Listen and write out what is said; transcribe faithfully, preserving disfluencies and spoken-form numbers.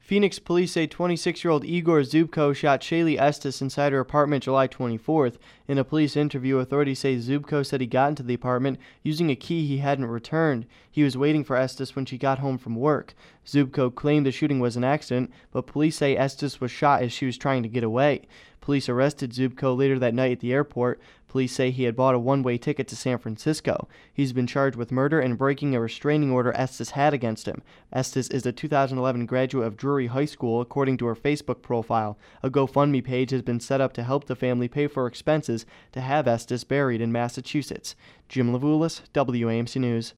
Phoenix police say twenty-six-year-old Igor Zubko shot Shaylee Estes inside her apartment July twenty-fourth. In a police interview, authorities say Zubko said he got into the apartment using a key he hadn't returned. He was waiting for Estes when she got home from work. Zubko claimed the shooting was an accident, but police say Estes was shot as she was trying to get away. Police arrested Zubko later that night at the airport. Police say he had bought a one-way ticket to San Francisco. He's been charged with murder and breaking a restraining order Estes had against him. Estes is a two thousand eleven graduate of Drury High School, according to her Facebook profile. A GoFundMe page has been set up to help the family pay for expenses to have Estes buried in Massachusetts. Jim Levulis, W A M C News.